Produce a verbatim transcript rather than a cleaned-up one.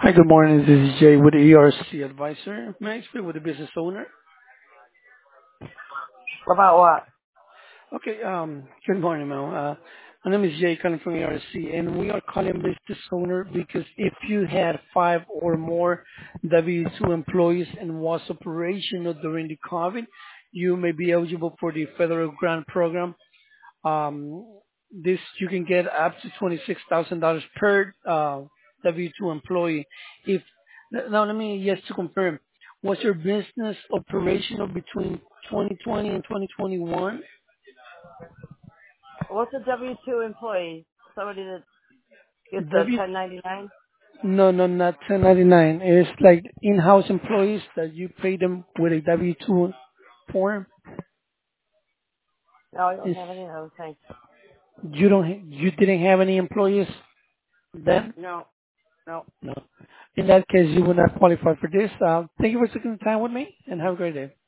Hi, good morning. This is Jay with E R C Advisor. May I speak with the business owner? About what? Okay, um, good morning, ma'am. Uh, my name is Jay calling from E R C, and we are calling business owner because if you had five or more W two employees and was operational during the COVID, you may be eligible for the federal grant program. Um, this you can get up to twenty-six thousand dollars per uh, W two employee. If now, let me just to confirm, was your business operational between twenty twenty and twenty twenty-one? What's a W two employee? Somebody that gets a W ten ninety-nine? no, no, not ten ninety-nine. It's like in-house employees that you pay them with a W two form. No, I don't It's, have any of those things. you don't, you didn't have any employees then? No, no. No. In that case, you would not qualify for this. Uh, thank you for taking the time with me, and have a great day.